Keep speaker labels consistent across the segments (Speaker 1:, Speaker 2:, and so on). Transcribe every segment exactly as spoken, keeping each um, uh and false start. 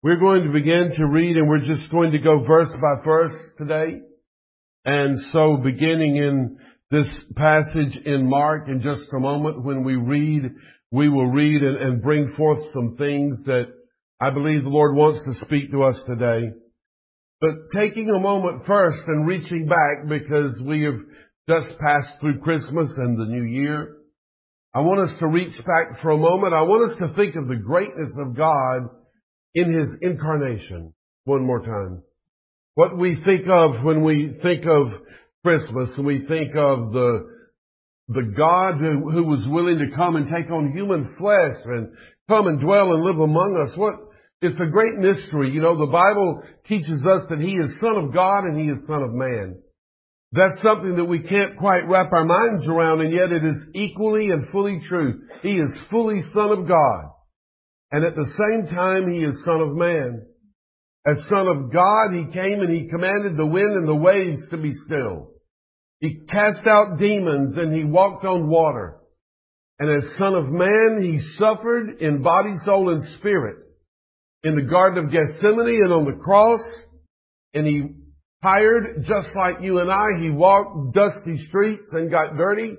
Speaker 1: We're going to begin to read, and we're just going to go verse by verse today. And so beginning in this passage in Mark, in just a moment when we read, we will read and, and bring forth some things that I believe the Lord wants to speak to us today. But taking a moment first and reaching back, because we have just passed through Christmas and the New Year, I want us to reach back for a moment. I want us to think of the greatness of God in His incarnation one more time. What we think of when we think of Christmas, and we think of the the God who, who was willing to come and take on human flesh and come and dwell and live among us. What it's a great mystery. You know, the Bible teaches us that He is Son of God and He is Son of Man. That's something that we can't quite wrap our minds around, and yet it is equally and fully true. He is fully Son of God, and at the same time He is Son of Man. As Son of God, He came and He commanded the wind and the waves to be still. He cast out demons and He walked on water. And as Son of Man, He suffered in body, soul, and spirit in the Garden of Gethsemane and on the cross. And He tired just like you and I. He walked dusty streets and got dirty.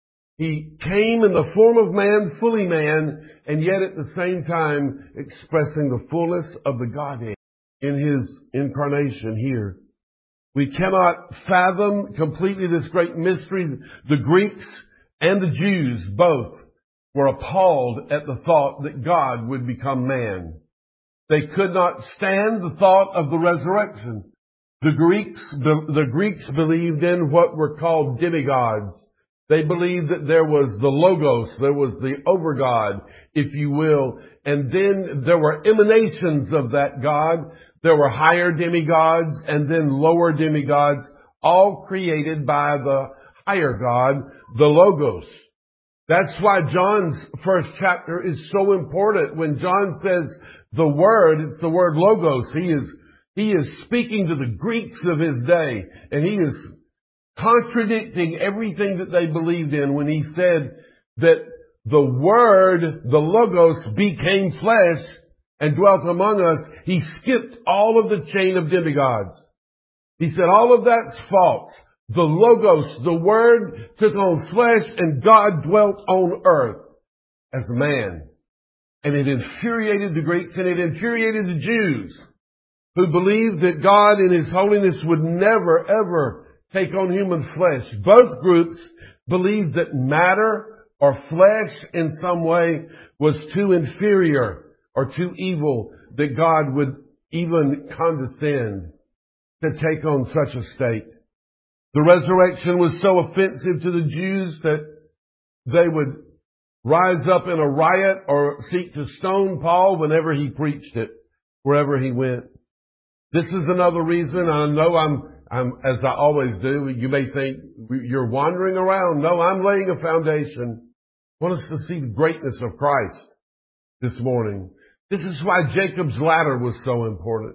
Speaker 1: He came in the form of man, fully man, and yet at the same time expressing the fullness of the Godhead in His incarnation here. We cannot fathom completely this great mystery. The Greeks and the Jews both were appalled at the thought that God would become man. They could not stand the thought of the resurrection. The Greeks, the, the Greeks believed in what were called demigods. They believed that there was the Logos, there was the Overgod, if you will, and then there were emanations of that God. There were higher demigods and then lower demigods, all created by the higher God, the Logos. That's why John's first chapter is so important. When John says the word, it's the word Logos. He is, he is speaking to the Greeks of his day, and he is contradicting everything that they believed in when he said that the Word, the Logos, became flesh and dwelt among us. He skipped all of the chain of demigods. He said all of that's false. The Logos, the Word, took on flesh and God dwelt on earth as a man. And it infuriated the Greeks and it infuriated the Jews who believed that God in His holiness would never, ever take on human flesh. Both groups believed that matter or flesh in some way was too inferior or too evil that God would even condescend to take on such a state. The resurrection was so offensive to the Jews that they would rise up in a riot or seek to stone Paul whenever he preached it, wherever he went. This is another reason. I know I'm I'm, as I always do, you may think you're wandering around. No, I'm laying a foundation. I want us to see the greatness of Christ this morning. This is why Jacob's ladder was so important.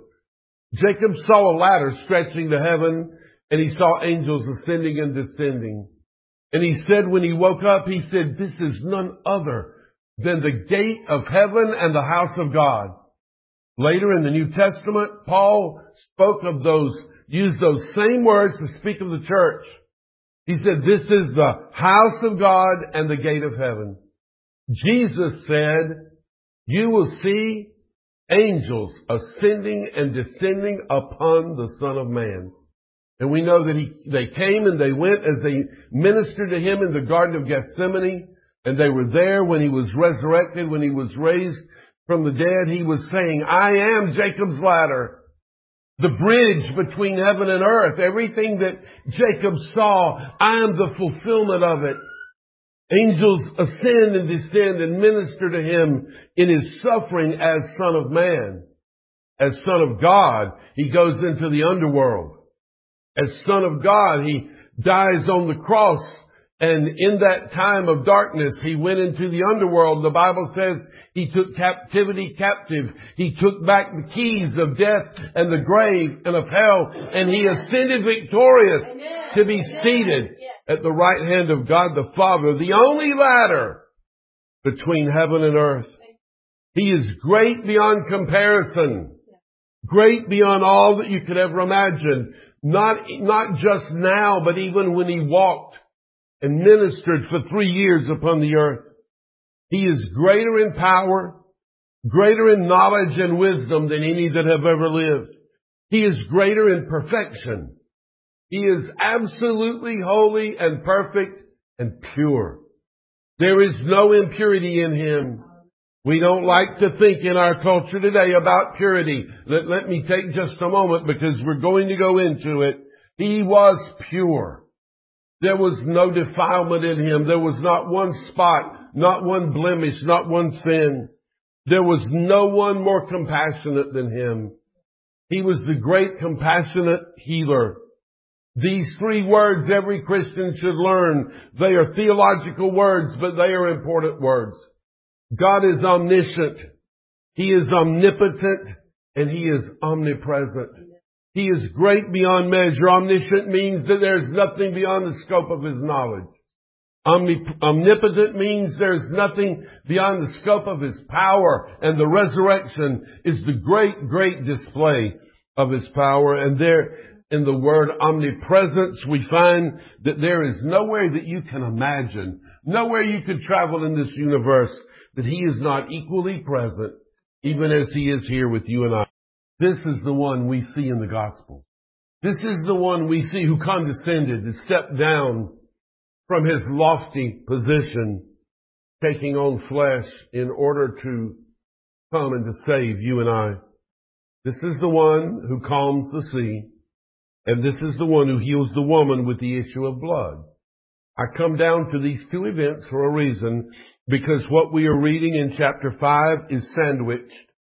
Speaker 1: Jacob saw a ladder stretching to heaven, and he saw angels ascending and descending. And he said when he woke up, he said, this is none other than the gate of heaven and the house of God. Later in the New Testament, Paul spoke of those used those same words to speak of the church. He said, this is the house of God and the gate of heaven. Jesus said, you will see angels ascending and descending upon the Son of Man. And we know that he, they came and they went as they ministered to Him in the Garden of Gethsemane. And they were there when He was resurrected, when He was raised from the dead. He was saying, I am Jacob's ladder. The bridge between heaven and earth, everything that Jacob saw, I am the fulfillment of it. Angels ascend and descend and minister to Him in His suffering as Son of Man. As Son of God, He goes into the underworld. As Son of God, He dies on the cross. And in that time of darkness, He went into the underworld. The Bible says He took captivity captive. He took back the keys of death and the grave and of hell. And He ascended victorious Amen. To be Amen. Seated Amen. At the right hand of God the Father, the only ladder between heaven and earth. He is great beyond comparison. Great beyond all that you could ever imagine. Not, not just now, but even when he walked and ministered for three years upon the earth. He is greater in power, greater in knowledge and wisdom than any that have ever lived. He is greater in perfection. He is absolutely holy and perfect and pure. There is no impurity in him. We don't like to think in our culture today about purity. Let, let me take just a moment because we're going to go into it. He was pure. There was no defilement in him. There was not one spot, not one blemish, not one sin. There was no one more compassionate than him. He was the great compassionate healer. These three words every Christian should learn. They are theological words, but they are important words. God is omniscient. He is omnipotent, and he is omnipresent. He is great beyond measure. Omniscient means that there's nothing beyond the scope of his knowledge. Omnip- omnipotent means there's nothing beyond the scope of his power, and the resurrection is the great, great display of his power. And there, in the word omnipresence, we find that there is nowhere that you can imagine, nowhere you could travel in this universe that he is not equally present, even as he is here with you and I. This is the one we see in the gospel. This is the one we see who condescended to step down from his lofty position, taking on flesh in order to come and to save you and I. This is the one who calms the sea, and this is the one who heals the woman with the issue of blood. I come down to these two events for a reason, because what we are reading in chapter five is sandwiched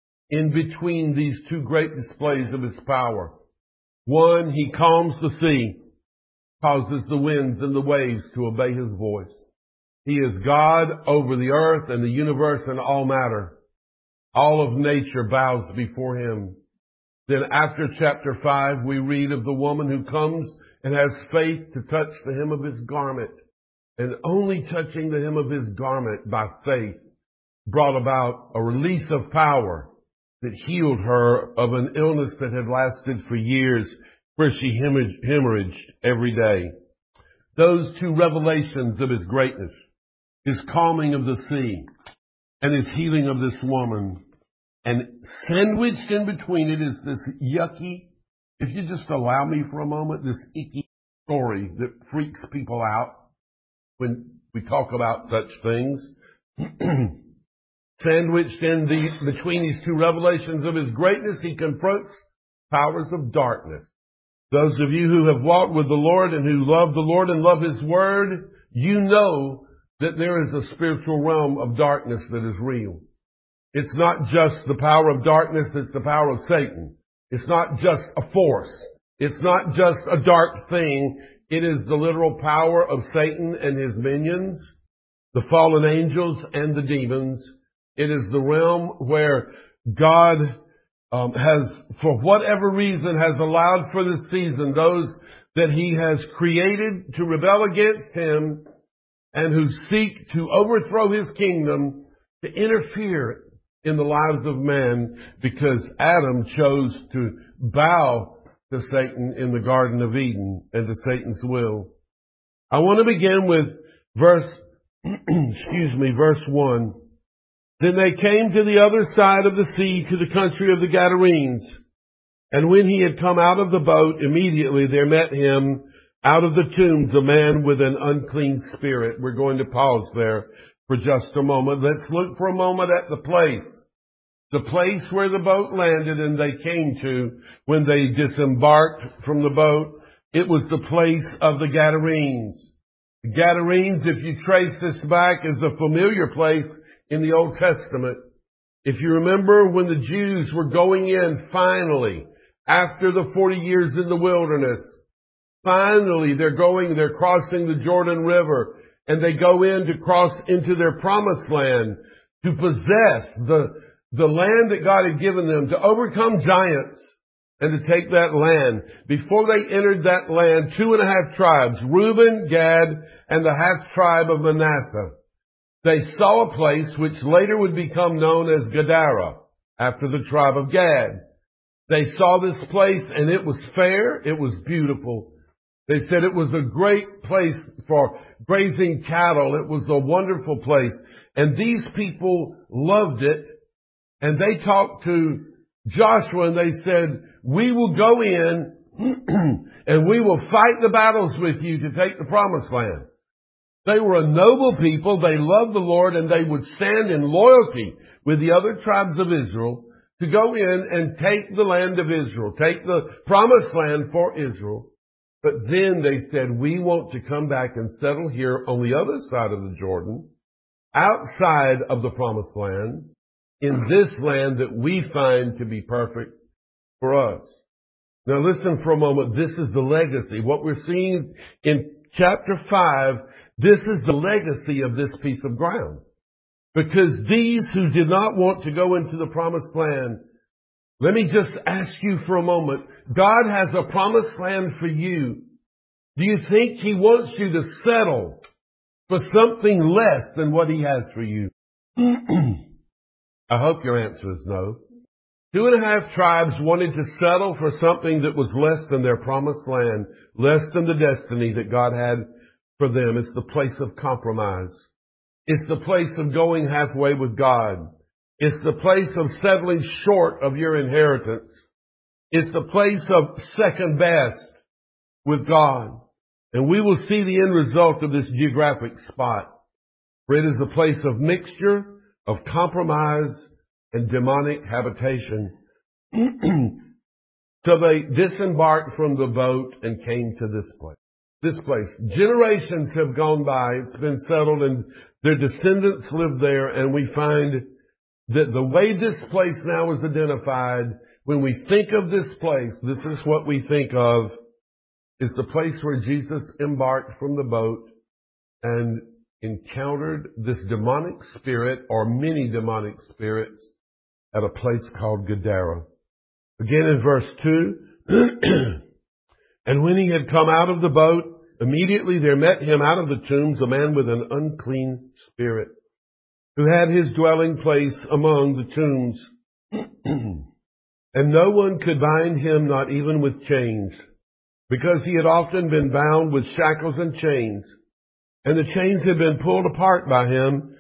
Speaker 1: in between these two great displays of his power. One, he calms the sea, causes the winds and the waves to obey his voice. He is God over the earth and the universe and all matter. All of nature bows before him. Then after chapter five, we read of the woman who comes and has faith to touch the hem of his garment. And only touching the hem of his garment by faith brought about a release of power that healed her of an illness that had lasted for years, where she hemorrhaged every day. Those two revelations of his greatness, his calming of the sea and his healing of this woman, and sandwiched in between it is this yucky, if you just allow me for a moment, this icky story that freaks people out when we talk about such things. Sandwiched in the, between these two revelations of his greatness, he confronts powers of darkness. Those of you who have walked with the Lord and who love the Lord and love his word, you know that there is a spiritual realm of darkness that is real. It's not just the power of darkness, it's the power of Satan. It's not just a force. It's not just a dark thing. It is the literal power of Satan and his minions, the fallen angels and the demons. It is the realm where God um, has, for whatever reason, has allowed for this season those that he has created to rebel against him and who seek to overthrow his kingdom, to interfere in the lives of man, because Adam chose to bow to Satan in the Garden of Eden and to Satan's will. I want to begin with verse, excuse me, verse one. Then they came to the other side of the sea, to the country of the Gadarenes. And when he had come out of the boat, immediately there met him out of the tombs a man with an unclean spirit. We're going to pause there for just a moment. Let's look for a moment at the place. The place where the boat landed and they came to when they disembarked from the boat. It was the place of the Gadarenes. The Gadarenes, if you trace this back, is a familiar place in the Old Testament. If you remember when the Jews were going in finally, after the forty years in the wilderness, finally they're going, they're crossing the Jordan River, and they go in to cross into their promised land, to possess the, the land that God had given them, to overcome giants and to take that land. Before they entered that land, two and a half tribes, Reuben, Gad, and the half tribe of Manasseh, they saw a place which later would become known as Gadara, after the tribe of Gad. They saw this place and it was fair. It was beautiful. They said it was a great place for grazing cattle. It was a wonderful place. And these people loved it. And they talked to Joshua and they said, we will go in and we will fight the battles with you to take the promised land. They were a noble people. They loved the Lord, and they would stand in loyalty with the other tribes of Israel to go in and take the land of Israel, take the promised land for Israel. But then they said, we want to come back and settle here on the other side of the Jordan, outside of the promised land, in this land that we find to be perfect for us. Now listen for a moment. This is the legacy. What we're seeing in chapter five, this is the legacy of this piece of ground. Because these who did not want to go into the promised land, let me just ask you for a moment. God has a promised land for you. Do you think He wants you to settle for something less than what He has for you? I hope your answer is no. Two and a half tribes wanted to settle for something that was less than their promised land, less than the destiny that God had for them. It's the place of compromise. It's the place of going halfway with God. It's the place of settling short of your inheritance. It's the place of second best with God. And we will see the end result of this geographic spot. For it is a place of mixture, of compromise, and demonic habitation. So they disembarked from the boat and came to this place. This place. Generations have gone by. It's been settled and their descendants live there. And we find that the way this place now is identified, when we think of this place, this is what we think of, is the place where Jesus embarked from the boat and encountered this demonic spirit or many demonic spirits at a place called Gadara. Again in verse two, and when he had come out of the boat, immediately there met him out of the tombs a man with an unclean spirit, who had his dwelling place among the tombs. And no one could bind him, not even with chains, because he had often been bound with shackles and chains, and the chains had been pulled apart by him,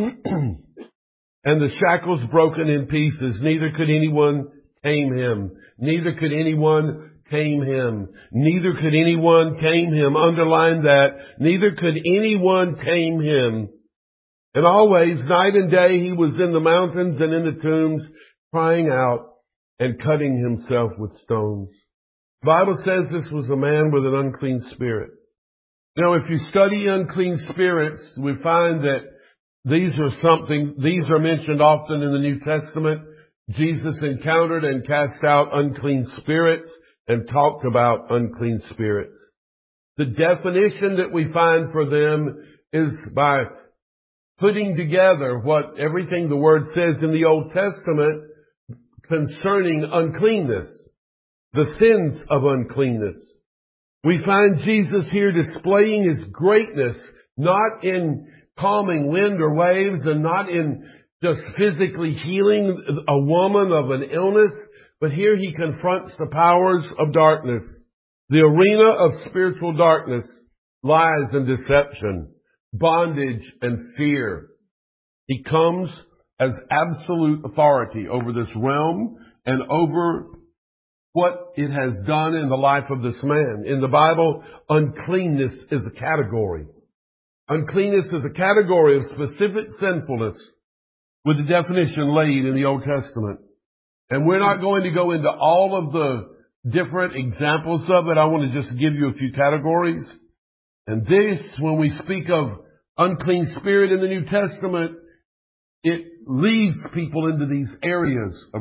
Speaker 1: and the shackles broken in pieces. Neither could anyone tame him. Neither could anyone tame him. Neither could anyone tame him. Underline that. Neither could anyone tame him. And always, night and day, he was in the mountains and in the tombs, crying out and cutting himself with stones. The Bible says this was a man with an unclean spirit. Now, if you study unclean spirits, we find that these are something, these are mentioned often in the New Testament. Jesus encountered and cast out unclean spirits and talked about unclean spirits. The definition that we find for them is by putting together what everything the Word says in the Old Testament concerning uncleanness, the sins of uncleanness. We find Jesus here displaying His greatness, not in calming wind or waves and not in just physically healing a woman of an illness, but here He confronts the powers of darkness, the arena of spiritual darkness, lies and deception, bondage and fear. He comes as absolute authority over this realm and over what it has done in the life of this man. In the Bible, uncleanness is a category. Uncleanness is a category of specific sinfulness with the definition laid in the Old Testament. And we're not going to go into all of the different examples of it. I want to just give you a few categories. And this, when we speak of unclean spirit in the New Testament, it leads people into these areas of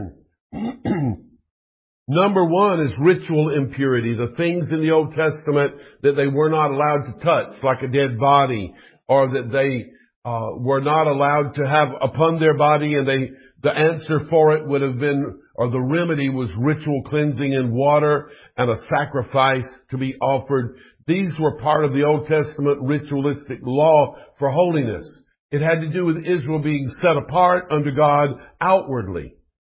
Speaker 1: sin. Number one is ritual impurity, the things in the Old Testament that they were not allowed to touch, like a dead body, or that they uh, were not allowed to have upon their body, and they the answer for it would have been, or the remedy was ritual cleansing in water and a sacrifice to be offered. These were part of the Old Testament ritualistic law for holiness. It had to do with Israel being set apart unto God outwardly.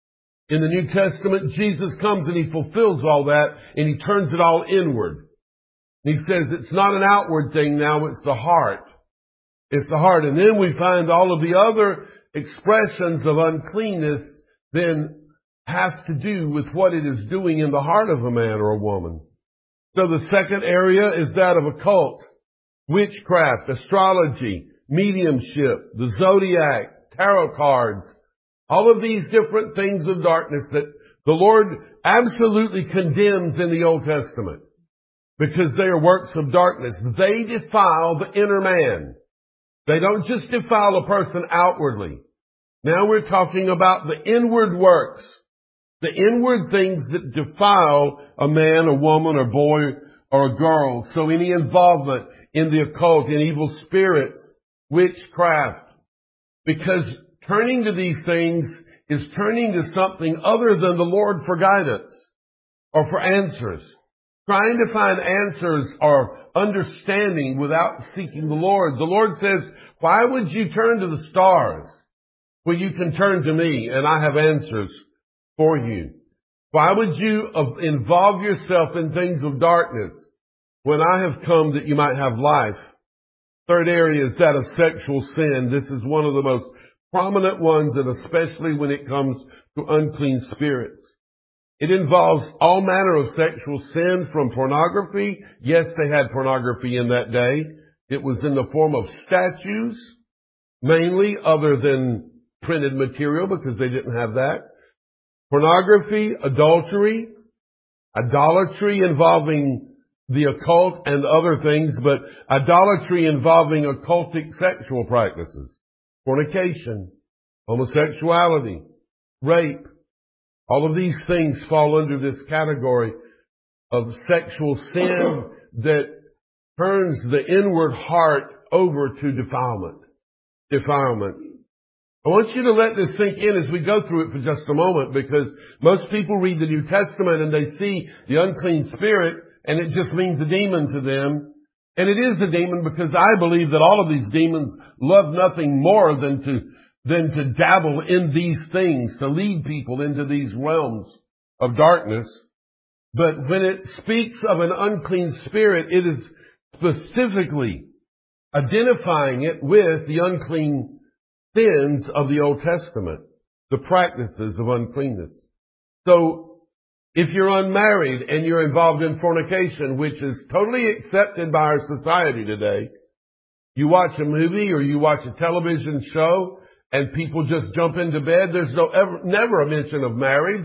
Speaker 1: In the New Testament, Jesus comes and He fulfills all that and He turns it all inward. He says it's not an outward thing now, it's the heart. It's the heart. And then we find all of the other expressions of uncleanness then have to do with what it is doing in the heart of a man or a woman. So the second area is that of occult, witchcraft, astrology, mediumship, the zodiac, tarot cards, all of these different things of darkness that the Lord absolutely condemns in the Old Testament because they are works of darkness. They defile the inner man. They don't just defile a person outwardly. Now we're talking about the inward works, the inward things that defile a man, a woman, a boy, or a girl. So any involvement in the occult, in evil spirits, witchcraft, because turning to these things is turning to something other than the Lord for guidance or for answers. Trying to find answers or understanding without seeking the Lord. The Lord says, why would you turn to the stars when you can turn to me and I have answers for you? Why would you involve yourself in things of darkness when I have come that you might have life? Third area is that of sexual sin. This is one of the most prominent ones, and especially when it comes to unclean spirits. It involves all manner of sexual sin, from pornography. Yes, they had pornography in that day. It was in the form of statues, mainly, other than printed material, because they didn't have that. Pornography, adultery, idolatry involving the occult and other things, but idolatry involving occultic sexual practices, fornication, homosexuality, rape. All of these things fall under this category of sexual sin that turns the inward heart over to defilement. Defilement. I want you to let this sink in as we go through it for just a moment, because most people read the New Testament and they see the unclean spirit and it just means a demon to them. And it is a demon because I believe that all of these demons love nothing more than to than to dabble in these things, to lead people into these realms of darkness. But when it speaks of an unclean spirit, it is specifically identifying it with the unclean sins of the Old Testament, the practices of uncleanness. So if you're unmarried and you're involved in fornication, which is totally accepted by our society today, you watch a movie or you watch a television show and people just jump into bed. There's no ever, never a mention of marriage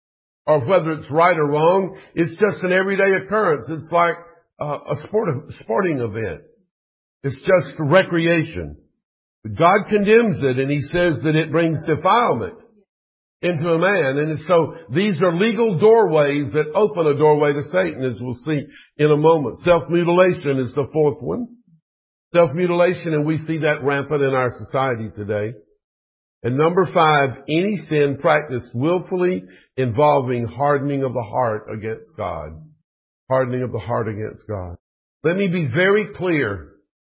Speaker 1: or whether it's right or wrong. It's just an everyday occurrence. It's like a, a sport, sporting event. It's just recreation. But God condemns it, and He says that it brings defilement into a man. And so these are legal doorways that open a doorway to Satan, as we'll see in a moment. Self-mutilation is the fourth one. Self-mutilation, and we see that rampant in our society today. And number five, any sin practiced willfully involving hardening of the heart against God. Hardening of the heart against God. Let me be very clear.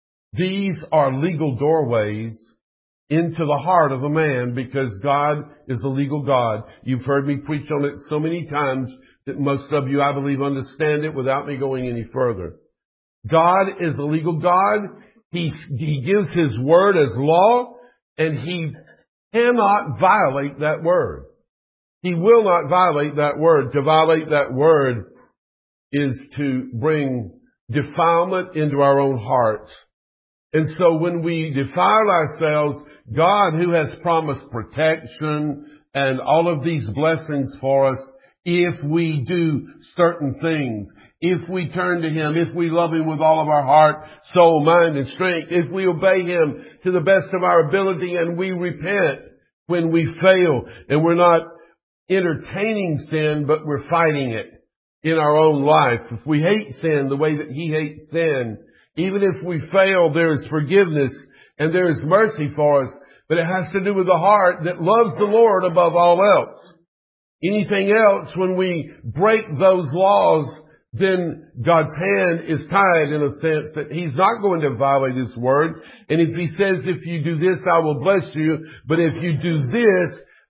Speaker 1: These are legal doorways into the heart of a man, because God is a legal God. You've heard me preach on it so many times that most of you, I believe, understand it without me going any further. God is a legal God. He, he gives His word as law, and He cannot violate that word. He will not violate that word. To violate that word is to bring defilement into our own hearts. And so when we defile ourselves, God, who has promised protection and all of these blessings for us, if we do certain things, if we turn to Him, if we love Him with all of our heart, soul, mind, and strength, if we obey Him to the best of our ability, and we repent when we fail, and we're not entertaining sin, but we're fighting it in our own life. If we hate sin the way that He hates sin, even if we fail, there is forgiveness and there is mercy for us, but it has to do with the heart that loves the Lord above all else. Anything else, when we break those laws, then God's hand is tied in a sense that He's not going to violate His word. And if He says, if you do this, I will bless you, but if you do this,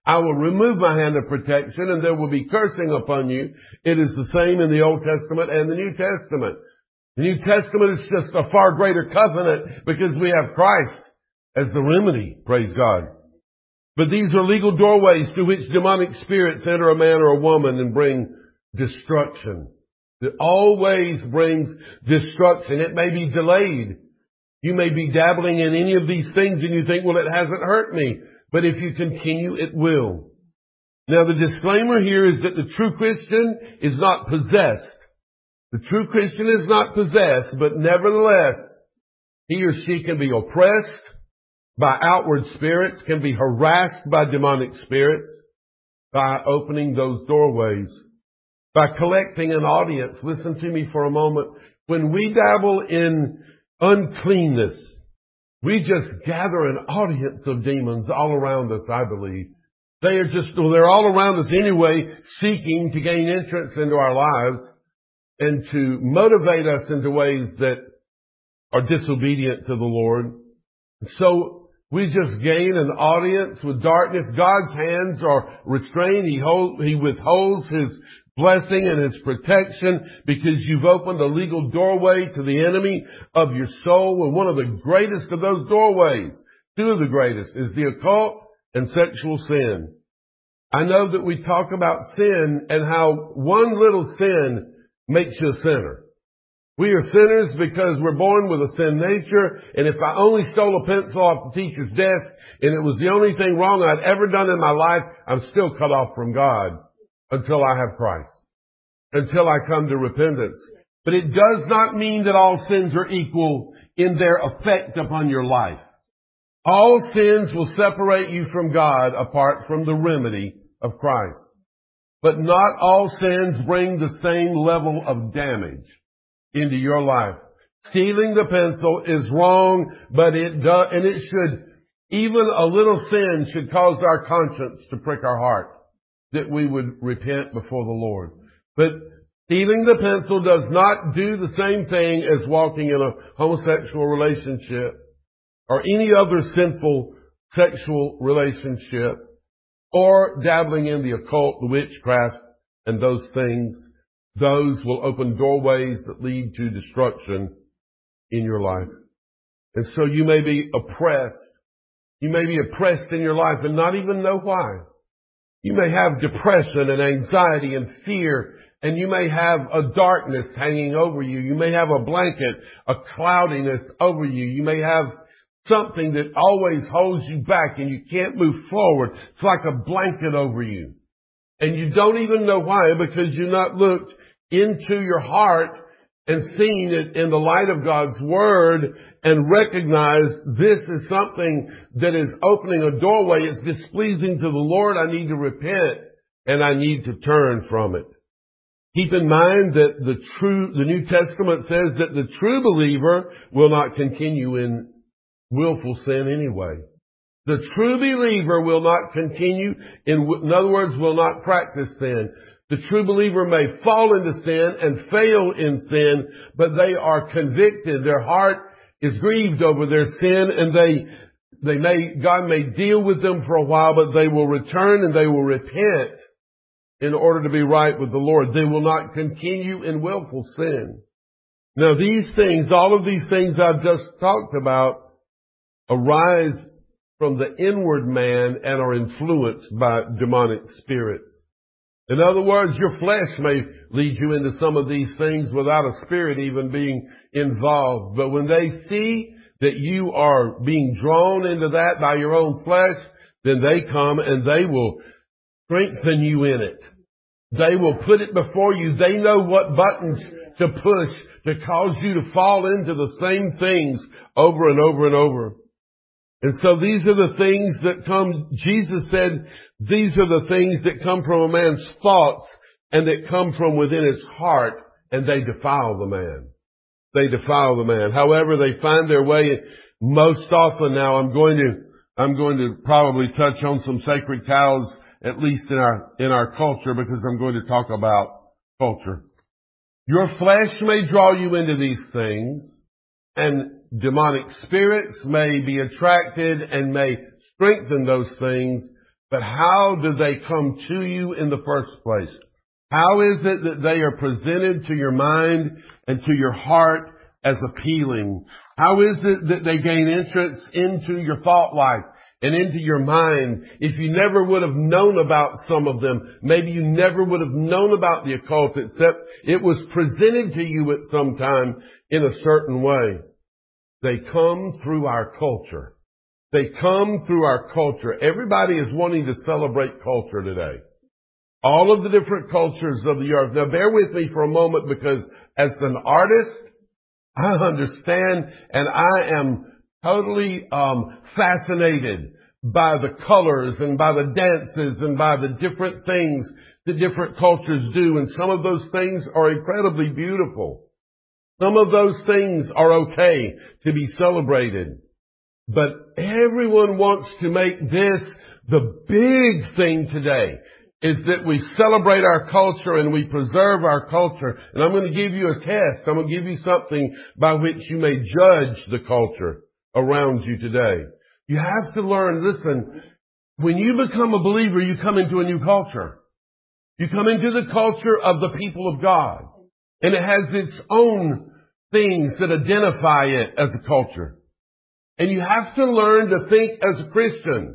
Speaker 1: I will remove my hand of protection and there will be cursing upon you. It is the same in the Old Testament and the New Testament. The New Testament is just a far greater covenant because we have Christ as the remedy, praise God. But these are legal doorways through which demonic spirits enter a man or a woman and bring destruction. It always brings destruction. It may be delayed. You may be dabbling in any of these things and you think, well, it hasn't hurt me. But if you continue, it will. Now, the disclaimer here is that the true Christian is not possessed. The true Christian is not possessed, but nevertheless, he or she can be oppressed by outward spirits, can be harassed by demonic spirits, by opening those doorways, by collecting an audience. Listen to me for a moment. When we dabble in uncleanness, we just gather an audience of demons all around us, I believe. They are just, well, they're all around us anyway, seeking to gain entrance into our lives and to motivate us into ways that are disobedient to the Lord. So we just gain an audience with darkness. God's hands are restrained. He hold, He withholds His blessing and His protection because you've opened a legal doorway to the enemy of your soul. And one of the greatest of those doorways, two of the greatest, is the occult and sexual sin. I know that we talk about sin and how one little sin makes you a sinner. We are sinners because we're born with a sin nature, and if I only stole a pencil off the teacher's desk and it was the only thing wrong I'd ever done in my life, I'm still cut off from God until I have Christ, until I come to repentance. But it does not mean that all sins are equal in their effect upon your life. All sins will separate you from God apart from the remedy of Christ. But not all sins bring the same level of damage into your life. Stealing the pencil is wrong, but it does, and it should, even a little sin should cause our conscience to prick our heart, that we would repent before the Lord. But stealing the pencil does not do the same thing as walking in a homosexual relationship or any other sinful sexual relationship or dabbling in the occult, the witchcraft, and those things. Those will open doorways that lead to destruction in your life. And so you may be oppressed. You may be oppressed in your life and not even know why. You may have depression and anxiety and fear, and you may have a darkness hanging over you. You may have a blanket, a cloudiness over you. You may have something that always holds you back and you can't move forward. It's like a blanket over you. And you don't even know why, because you've not looked into your heart and seen it in the light of God's Word and recognized this is something that is opening a doorway. It's displeasing to the Lord. I need to repent and I need to turn from it. Keep in mind that the true, the New Testament says that the true believer will not continue in willful sin anyway. The true believer will not continue in, in other words, will not practice sin. The true believer may fall into sin and fail in sin, but they are convicted. Their heart is grieved over their sin, and they, they may, God may deal with them for a while, but they will return and they will repent in order to be right with the Lord. They will not continue in willful sin. Now these things, all of these things I've just talked about, arise from the inward man and are influenced by demonic spirits. In other words, your flesh may lead you into some of these things without a spirit even being involved. But when they see that you are being drawn into that by your own flesh, then they come and they will strengthen you in it. They will put it before you. They know what buttons to push to cause you to fall into the same things over and over and over. And so these are the things that come, Jesus said, these are the things that come from a man's thoughts and that come from within his heart, and they defile the man. They defile the man. However, they find their way most often. Now I'm going to, I'm going to probably touch on some sacred cows, at least in our, in our culture, because I'm going to talk about culture. Your flesh may draw you into these things, and demonic spirits may be attracted and may strengthen those things, but how do they come to you in the first place? How is it that they are presented to your mind and to your heart as appealing? How is it that they gain entrance into your thought life and into your mind? If you never would have known about some of them, maybe you never would have known about the occult except it was presented to you at some time in a certain way. They come through our culture. They come through our culture. Everybody is wanting to celebrate culture today. All of the different cultures of the earth. Now bear with me for a moment, because as an artist, I understand and I am totally um fascinated by the colors and by the dances and by the different things that different cultures do. And some of those things are incredibly beautiful. Some of those things are okay to be celebrated. But everyone wants to make this the big thing today, is that we celebrate our culture and we preserve our culture. And I'm going to give you a test. I'm going to give you something by which you may judge the culture around you today. You have to learn, listen, when you become a believer, you come into a new culture. You come into the culture of the people of God. And it has its own things that identify it as a culture. And you have to learn to think as a Christian,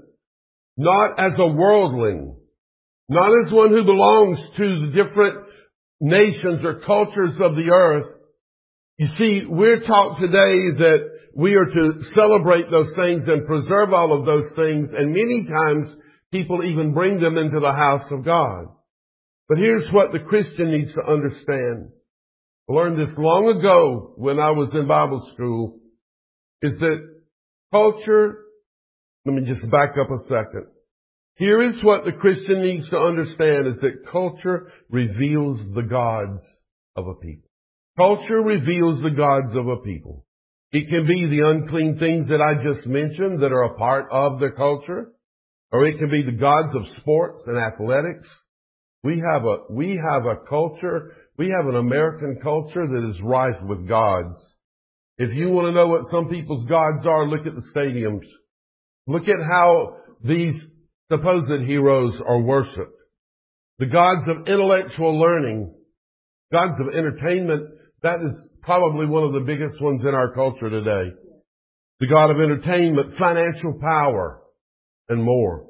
Speaker 1: not as a worldling, not as one who belongs to the different nations or cultures of the earth. You see, we're taught today that we are to celebrate those things and preserve all of those things, and many times people even bring them into the house of God. But here's what the Christian needs to understand. I learned this long ago when I was in Bible school, is that culture, let me just back up a second. Here is what the Christian needs to understand, is that culture reveals the gods of a people. Culture reveals the gods of a people. It can be the unclean things that I just mentioned that are a part of their culture, or it can be the gods of sports and athletics. We have a, we have a culture, we have an American culture that is rife with gods. If you want to know what some people's gods are, look at the stadiums. Look at how these supposed heroes are worshipped. The gods of intellectual learning, gods of entertainment, that is probably one of the biggest ones in our culture today. The god of entertainment, financial power, and more.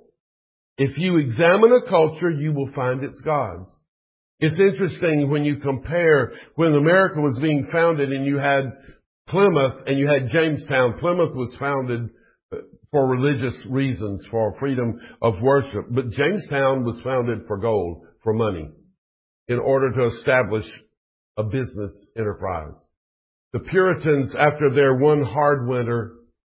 Speaker 1: If you examine a culture, you will find its gods. It's interesting when you compare when America was being founded and you had Plymouth and you had Jamestown. Plymouth was founded for religious reasons, for freedom of worship. But Jamestown was founded for gold, for money, in order to establish a business enterprise. The Puritans, after their one hard winter,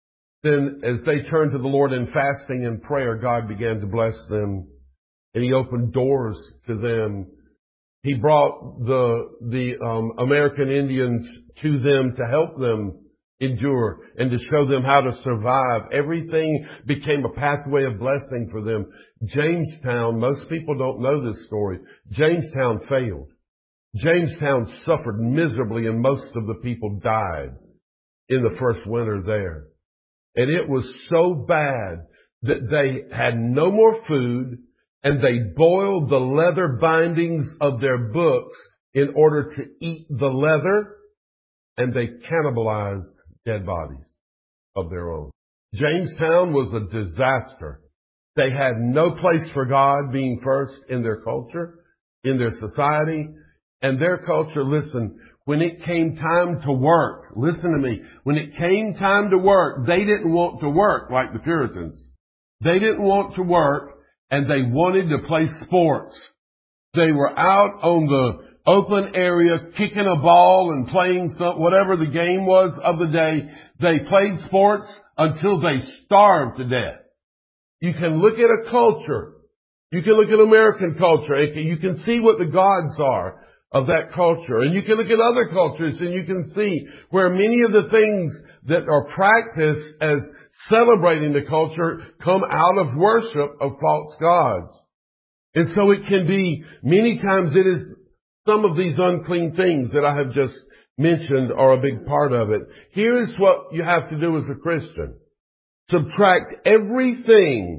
Speaker 1: then as they turned to the Lord in fasting and prayer, God began to bless them, and He opened doors to them. He brought the the um, American Indians to them to help them endure and to show them how to survive. Everything became a pathway of blessing for them. Jamestown, most people don't know this story. Jamestown failed. Jamestown suffered miserably, and most of the people died in the first winter there. And it was so bad that they had no more food, and they boiled the leather bindings of their books in order to eat the leather, and they cannibalized dead bodies of their own. Jamestown was a disaster. They had no place for God being first in their culture, in their society, and their culture. Listen, when it came time to work, listen to me, when it came time to work, they didn't want to work like the Puritans. They didn't want to work, and they wanted to play sports. They were out on the open area kicking a ball and playing some, whatever the game was of the day. They played sports until they starved to death. You can look at a culture. You can look at American culture. And you can see what the gods are of that culture. And you can look at other cultures and you can see where many of the things that are practiced as celebrating the culture come out of worship of false gods. And so it can be, many times it is some of these unclean things that I have just mentioned are a big part of it. Here is what you have to do as a Christian. Subtract everything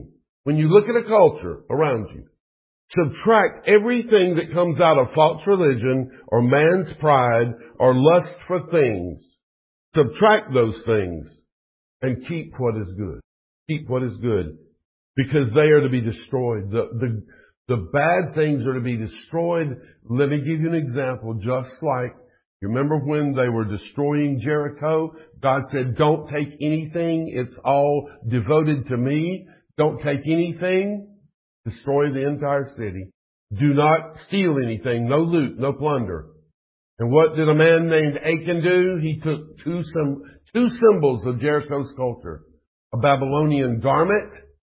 Speaker 1: When you look at a culture around you, subtract everything that comes out of false religion or man's pride or lust for things. Subtract those things and keep what is good. Keep what is good, because they are to be destroyed. The, the, the bad things are to be destroyed. Let me give you an example. Just like, you remember when they were destroying Jericho? God said, don't take anything. It's all devoted to me. Don't take anything. Destroy the entire city. Do not steal anything. No loot, no plunder. And what did a man named Achan do? He took two, some, two symbols of Jericho's culture. A Babylonian garment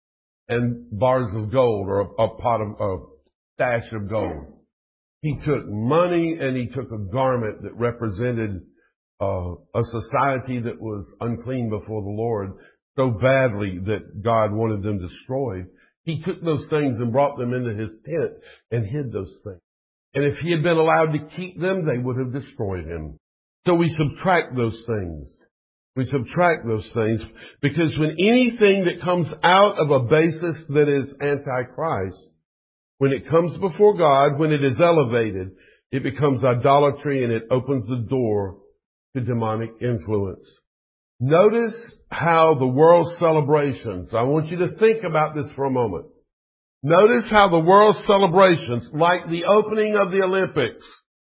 Speaker 1: and bars of gold, or a, a pot of, a stash of gold. He took money and he took a garment that represented uh, a society that was unclean before the Lord so badly that God wanted them destroyed. He took those things and brought them into his tent and hid those things. And if he had been allowed to keep them, they would have destroyed him. So we subtract those things. We subtract those things because when anything that comes out of a basis that is antichrist, when it comes before God, when it is elevated, it becomes idolatry and it opens the door to demonic influence. Notice how the world's celebrations, I want you to think about this for a moment. Notice how the world's celebrations, like the opening of the Olympics,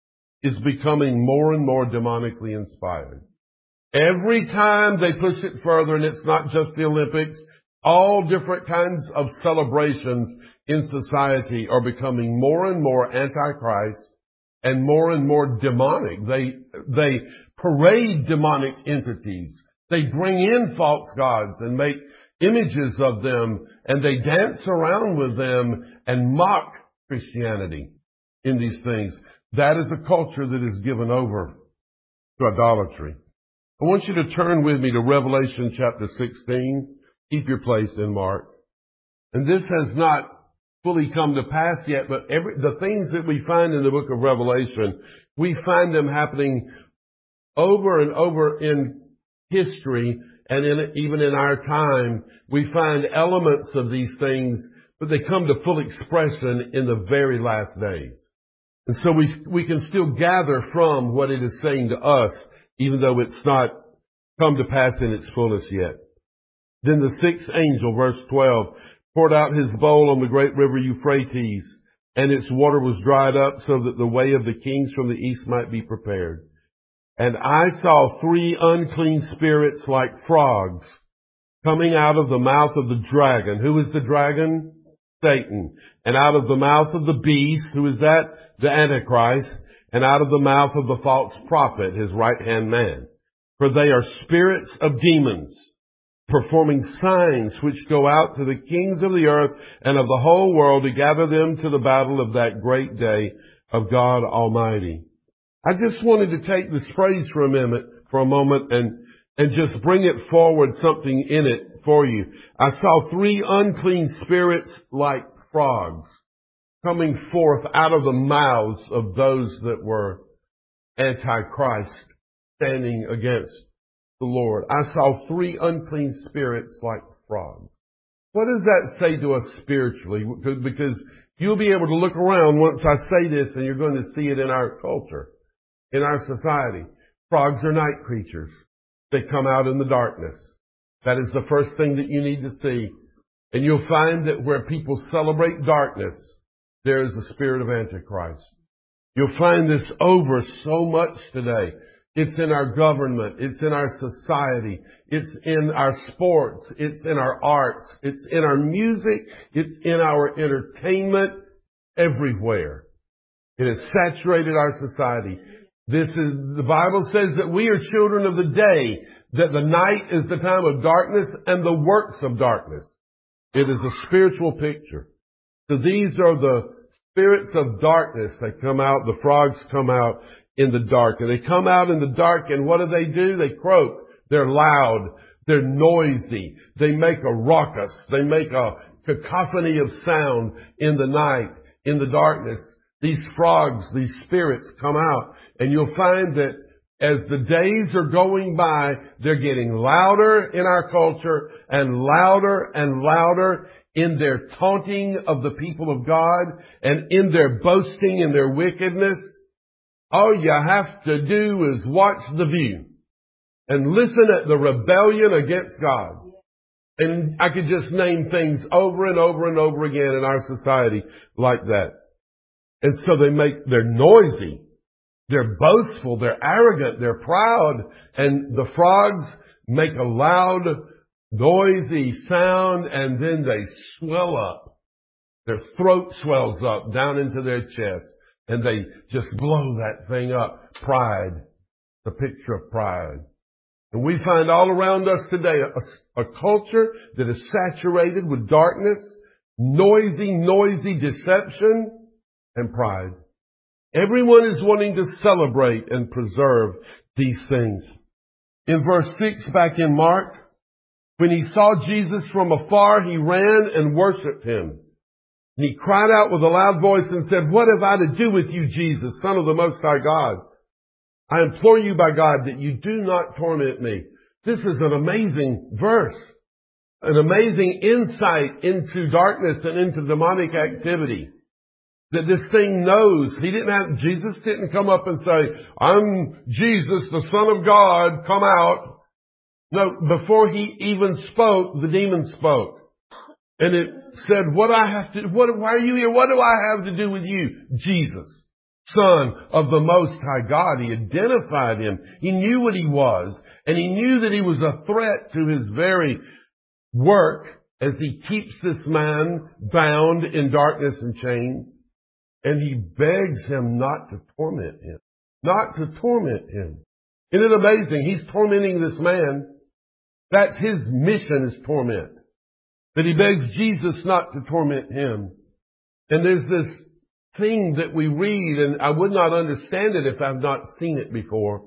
Speaker 1: is becoming more and more demonically inspired. Every time they push it further, and it's not just the Olympics, all different kinds of celebrations in society are becoming more and more antichrist and more and more demonic. They, they parade demonic entities. They bring in false gods and make images of them, and they dance around with them and mock Christianity in these things. That is a culture that is given over to idolatry. I want you to turn with me to Revelation chapter sixteen. Keep your place in Mark. And this has not fully come to pass yet, but every, the things that we find in the book of Revelation, we find them happening over and over in history, and in, even in our time, we find elements of these things, but they come to full expression in the very last days. And so we, we can still gather from what it is saying to us, even though it's not come to pass in its fullness yet. Then the sixth angel, verse twelve, poured out his bowl on the great river Euphrates, and its water was dried up so that the way of the kings from the east might be prepared. And I saw three unclean spirits like frogs coming out of the mouth of the dragon. Who is the dragon? Satan. And out of the mouth of the beast. Who is that? The Antichrist. And out of the mouth of the false prophet, his right-hand man. For they are spirits of demons, performing signs which go out to the kings of the earth and of the whole world to gather them to the battle of that great day of God Almighty. I just wanted to take this phrase for a minute, for a moment and, and just bring it forward, something in it for you. I saw three unclean spirits like frogs coming forth out of the mouths of those that were antichrist, standing against the Lord. I saw three unclean spirits like frogs. What does that say to us spiritually? Because you'll be able to look around once I say this and you're going to see it in our culture. In our society, frogs are night creatures. They come out in the darkness. That is the first thing that you need to see. And you'll find that where people celebrate darkness, there is a spirit of Antichrist. You'll find this over so much today. It's in our government. It's in our society. It's in our sports. It's in our arts. It's in our music. It's in our entertainment. Everywhere. It has saturated our society. This is, the Bible says that we are children of the day, that the night is the time of darkness and the works of darkness. It is a spiritual picture. So these are the spirits of darkness that come out. The frogs come out in the dark. And they come out in the dark, and what do they do? They croak. They're loud. They're noisy. They make a ruckus. They make a cacophony of sound in the night, in the darkness. These frogs, these spirits come out, and you'll find that as the days are going by, they're getting louder in our culture and louder and louder. in their taunting of the people of God and in their boasting and their wickedness, all you have to do is watch The View and listen at the rebellion against God. And I could just name things over and over and over again in our society like that. And so they make, they're noisy, they're boastful, they're arrogant, they're proud, and the frogs make a loud, noisy sound, and then they swell up. Their throat swells up down into their chest, and they just blow that thing up. Pride, the picture of pride. And we find all around us today a, a culture that is saturated with darkness, noisy, noisy deception, and pride. Everyone is wanting to celebrate and preserve these things. In verse six back in Mark, when he saw Jesus from afar, he ran and worshiped him. And he cried out with a loud voice and said, "What have I to do with you, Jesus, Son of the Most High God? I implore you by God that you do not torment me." This is an amazing verse, an amazing insight into darkness and into demonic activity. That this thing knows. He didn't have, Jesus didn't come up and say, "I'm Jesus, the Son of God, come out." No, before he even spoke, the demon spoke. And it said, what I have to, what, why are you here? What do I have to do with you? Jesus, Son of the Most High God. He identified him. He knew what he was. And he knew that he was a threat to his very work as he keeps this man bound in darkness and chains. And he begs him not to torment him. Not to torment him. Isn't it amazing? He's tormenting this man. That's his mission, is torment. But he begs Jesus not to torment him. And there's this thing that we read, and I would not understand it if I've not seen it before,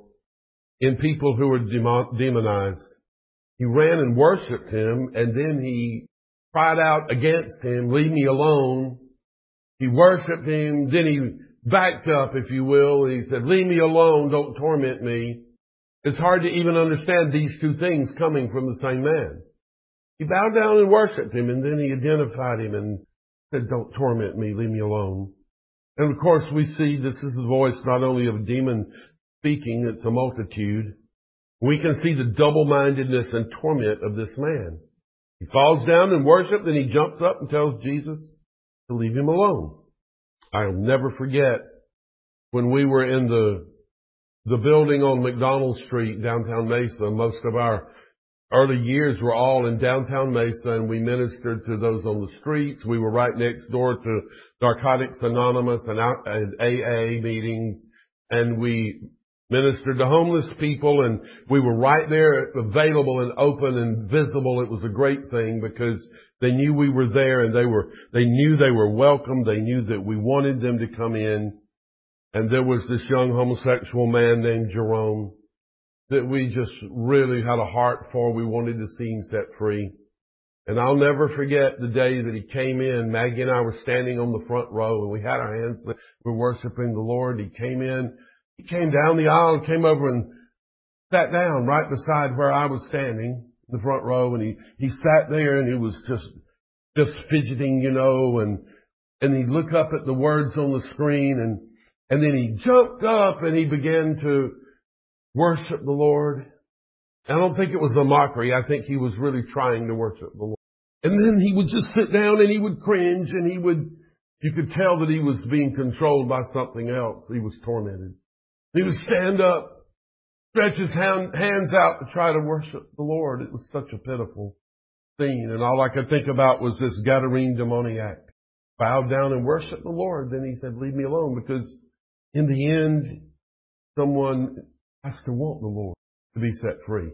Speaker 1: in people who are demonized. He ran and worshiped him, and then he cried out against him, "Leave me alone." He worshiped him, then he backed up, if you will. He said, "Leave me alone, don't torment me." It's hard to even understand these two things coming from the same man. He bowed down and worshiped him, and then he identified him and said, "Don't torment me, leave me alone." And of course we see this is the voice not only of a demon speaking, it's a multitude. We can see the double-mindedness and torment of this man. He falls down and worships, and he jumps up and tells Jesus to leave him alone. I'll never forget when we were in the the building on McDonald Street, downtown Mesa. Most of our early years were all in downtown Mesa, and we ministered to those on the streets. We were right next door to Narcotics Anonymous and, and A A meetings, and we ministered to homeless people, and we were right there, available and open and visible. It was a great thing because they knew we were there, and they were, they knew they were welcome. They knew that we wanted them to come in. And there was this young homosexual man named Jerome that we just really had a heart for. We wanted to see him set free. And I'll never forget the day that he came in. Maggie and I were standing on the front row, and we had our hands, we were worshiping the Lord. He came in, he came down the aisle and came over and sat down right beside where I was standing in the front row. And he, he sat there, and he was just, just fidgeting, you know, and, and he'd look up at the words on the screen, and And then he jumped up and he began to worship the Lord. I don't think it was a mockery. I think he was really trying to worship the Lord. And then he would just sit down and he would cringe, and he would, you could tell that he was being controlled by something else. He was tormented. He would stand up, stretch his hand, hands out to try to worship the Lord. It was such a pitiful scene. And all I could think about was this Gadarene demoniac. Bowed down and worshiped the Lord. Then he said, "Leave me alone," because in the end, someone has to want the Lord to be set free.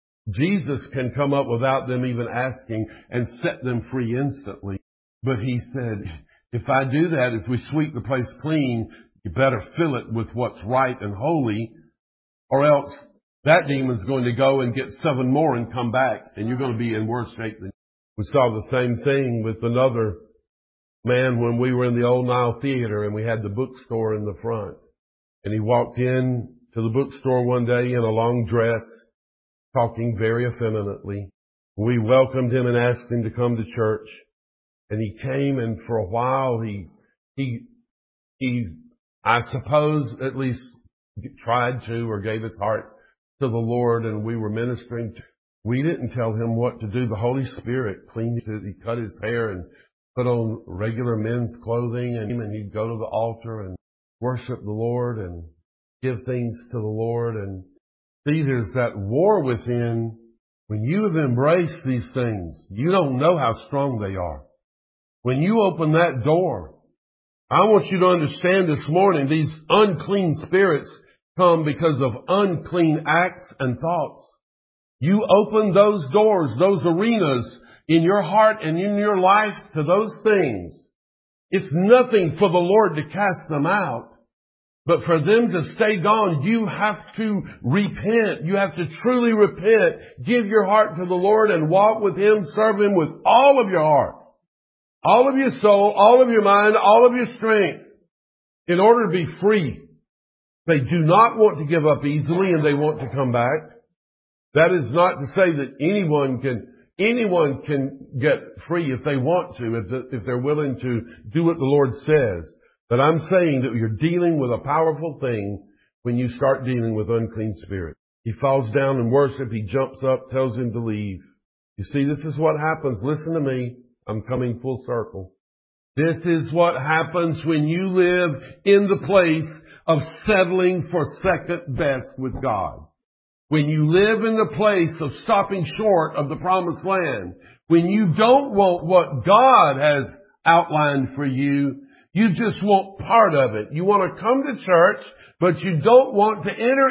Speaker 1: Jesus can come up without them even asking and set them free instantly. But he said, if I do that, if we sweep the place clean, you better fill it with what's right and holy, or else that demon's going to go and get seven more and come back, and you're going to be in worse shape than. We saw the same thing with another man when we were in the Old Nile Theater, and we had the bookstore in the front. And he walked in to the bookstore one day in a long dress, talking very effeminately. We welcomed him and asked him to come to church. And he came, and for a while he, he, he, I suppose at least tried to or gave his heart to the Lord, and we were ministering. We didn't tell him what to do. The Holy Spirit cleaned it. He cut his hair and put on regular men's clothing, and, and he'd go to the altar and worship the Lord and give things to the Lord. And see, there's that war within. When you have embraced these things, you don't know how strong they are. When you open that door, I want you to understand this morning, these unclean spirits come because of unclean acts and thoughts. You open those doors, those arenas in your heart and in your life to those things. It's nothing for the Lord to cast them out. But for them to stay gone, you have to repent. You have to truly repent. Give your heart to the Lord and walk with Him. Serve Him with all of your heart, all of your soul, all of your mind, all of your strength in order to be free. They do not want to give up easily, and they want to come back. That is not to say that anyone can anyone can get free if they want to, if, the, if they're willing to do what the Lord says. But I'm saying that you're dealing with a powerful thing when you start dealing with unclean spirits. He falls down in worship. He jumps up, tells him to leave. You see, this is what happens. Listen to me. I'm coming full circle. This is what happens when you live in the place of settling for second best with God. When you live in the place of stopping short of the promised land. When you don't want what God has outlined for you, you just want part of it. You want to come to church, but you don't want to enter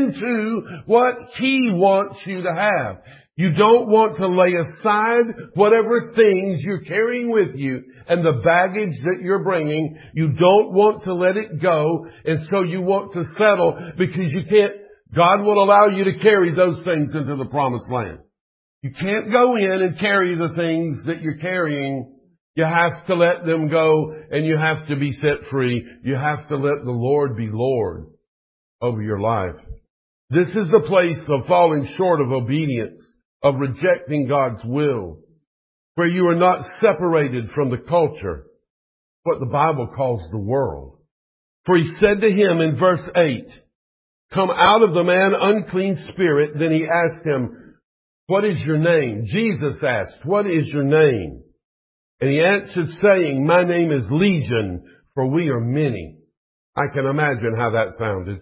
Speaker 1: into what He wants you to have. You don't want to lay aside whatever things you're carrying with you and the baggage that you're bringing. You don't want to let it go, and so you want to settle because you can't. God will allow you to carry those things into the promised land. You can't go in and carry the things that you're carrying. You have to let them go, and you have to be set free. You have to let the Lord be Lord over your life. This is the place of falling short of obedience, of rejecting God's will, where you are not separated from the culture, what the Bible calls the world. For He said to him in verse eight, "Come out of the man, unclean spirit." Then He asked him, "What is your name?" Jesus asked, "What is your name?" And he answered, saying, "My name is Legion, for we are many." I can imagine how that sounded.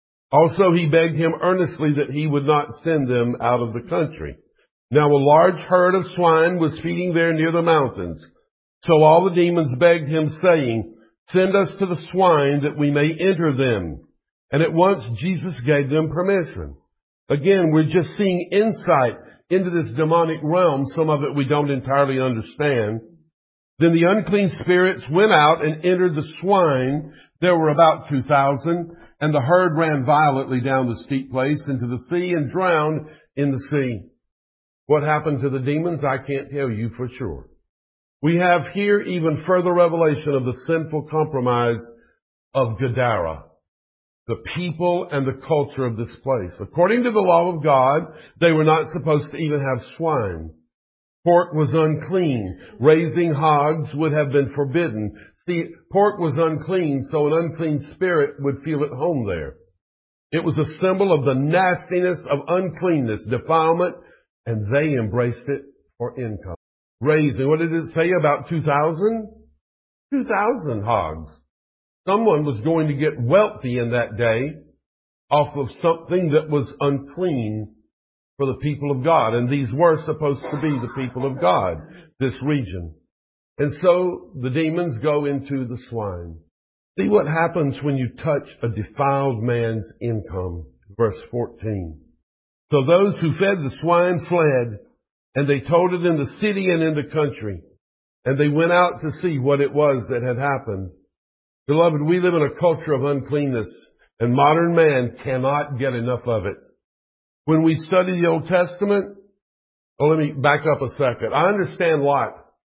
Speaker 1: Also, he begged him earnestly that he would not send them out of the country. Now a large herd of swine was feeding there near the mountains. So all the demons begged him, saying, "Send us to the swine that we may enter them." And at once Jesus gave them permission. Again, we're just seeing insight into this demonic realm. Some of it we don't entirely understand. Then the unclean spirits went out and entered the swine. There were about two thousand, and the herd ran violently down the steep place into the sea and drowned in the sea. What happened to the demons, I can't tell you for sure. We have here even further revelation of the sinful compromise of Gadara, the people and the culture of this place. According to the law of God, they were not supposed to even have swine. Pork was unclean. Raising hogs would have been forbidden. See, pork was unclean, so an unclean spirit would feel at home there. It was a symbol of the nastiness of uncleanness, defilement, and they embraced it for income. Raising, what did it say about two thousand? two thousand hogs. Someone was going to get wealthy in that day off of something that was unclean for the people of God. And these were supposed to be the people of God, this region. And so the demons go into the swine. See what happens when you touch a defiled man's income. Verse fourteen. So those who fed the swine fled, and they told it in the city and in the country. And they went out to see what it was that had happened. Beloved, we live in a culture of uncleanness, and modern man cannot get enough of it. When we study the Old Testament, well, let me back up a second. I understand Lot.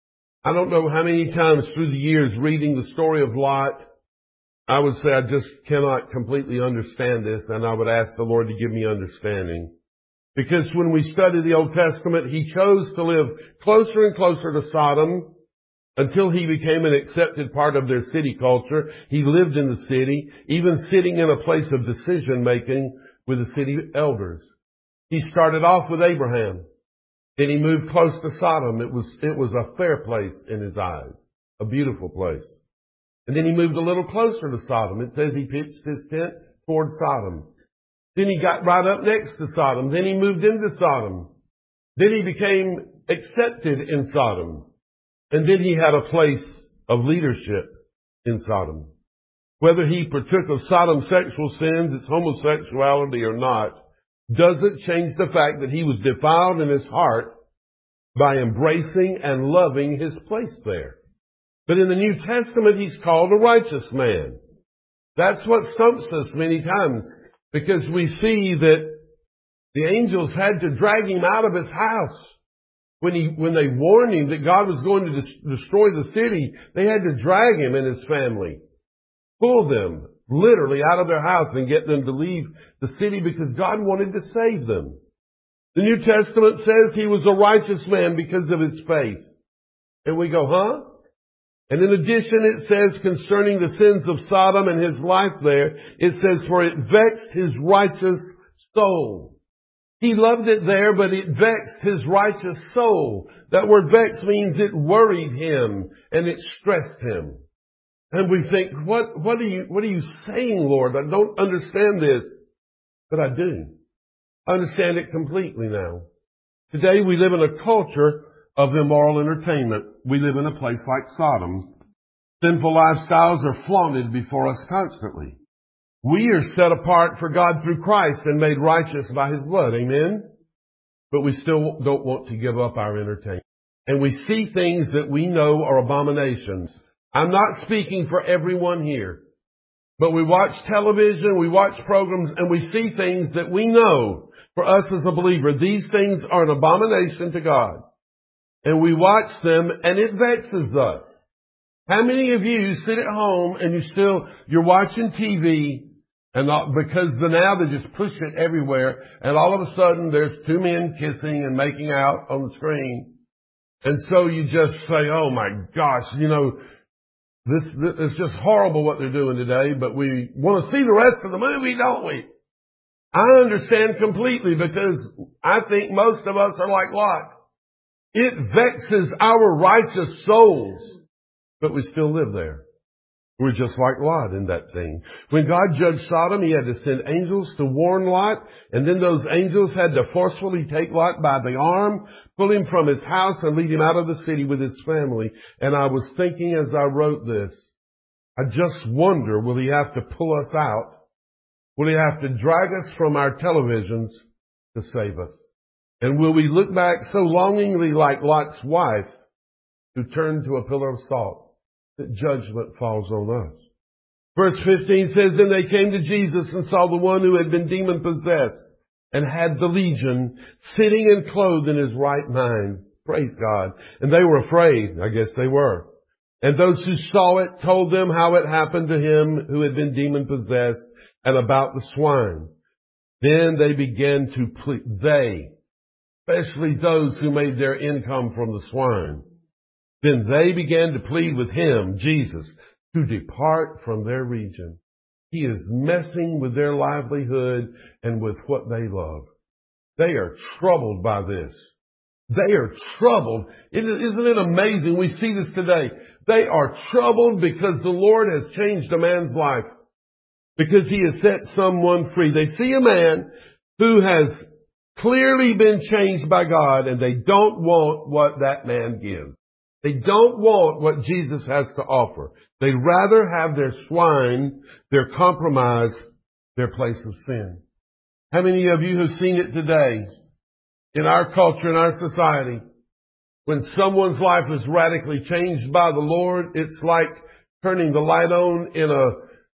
Speaker 1: I don't know how many times through the years reading the story of Lot, I would say I just cannot completely understand this, and I would ask the Lord to give me understanding. Because when we study the Old Testament, he chose to live closer and closer to Sodom, until he became an accepted part of their city culture. He lived in the city, even sitting in a place of decision making with the city elders. He started off with Abraham. Then he moved close to Sodom. It was, it was a fair place in his eyes, a beautiful place. And then he moved a little closer to Sodom. It says he pitched his tent toward Sodom. Then he got right up next to Sodom. Then he moved into Sodom. Then he became accepted in Sodom. And then he had a place of leadership in Sodom. Whether he partook of Sodom's sexual sins, its homosexuality or not, doesn't change the fact that he was defiled in his heart by embracing and loving his place there. But in the New Testament, he's called a righteous man. That's what stumps us many times, because we see that the angels had to drag him out of his house. When he, when they warned him that God was going to des- destroy the city, they had to drag him and his family, pull them literally out of their house and get them to leave the city because God wanted to save them. The New Testament says he was a righteous man because of his faith. And we go, huh? And in addition, it says concerning the sins of Sodom and his life there, it says, for it vexed his righteous soul. He loved it there, but it vexed his righteous soul. That word vex means it worried him and it stressed him. And we think, what, what are you, what are you saying, Lord? I don't understand this. But I do. I understand it completely now. Today we live in a culture of immoral entertainment. We live in a place like Sodom. Sinful lifestyles are flaunted before us constantly. We are set apart for God through Christ and made righteous by His blood. Amen? But we still don't want to give up our entertainment. And we see things that we know are abominations. I'm not speaking for everyone here. But we watch television, we watch programs, and we see things that we know, for us as a believer, these things are an abomination to God. And we watch them, and it vexes us. How many of you sit at home and you still, you're watching T V, and not, because the, now they just push it everywhere, and all of a sudden there's two men kissing and making out on the screen. And so you just say, oh my gosh, you know, this, this it's just horrible what they're doing today, but we want to see the rest of the movie, don't we? I understand completely, because I think most of us are like Lot. It vexes our righteous souls, but we still live there. We're just like Lot in that thing. When God judged Sodom, He had to send angels to warn Lot, and then those angels had to forcefully take Lot by the arm, pull him from his house, and lead him out of the city with his family. And I was thinking as I wrote this, I just wonder, will He have to pull us out? Will He have to drag us from our televisions to save us? And will we look back so longingly like Lot's wife, who turned to a pillar of salt, that judgment falls on us? Verse fifteen says, then they came to Jesus and saw the one who had been demon-possessed and had the legion, sitting and clothed in his right mind. Praise God. And they were afraid. I guess they were. And those who saw it told them how it happened to him who had been demon-possessed and about the swine. Then they began to plead. They, especially those who made their income from the swine. Then they began to plead with him, Jesus, to depart from their region. He is messing with their livelihood and with what they love. They are troubled by this. They are troubled. Isn't it amazing? We see this today. They are troubled because the Lord has changed a man's life, because He has set someone free. They see a man who has clearly been changed by God, and they don't want what that man gives. They don't want what Jesus has to offer. They'd rather have their swine, their compromise, their place of sin. How many of you have seen it today in our culture, in our society? When someone's life is radically changed by the Lord, it's like turning the light on in a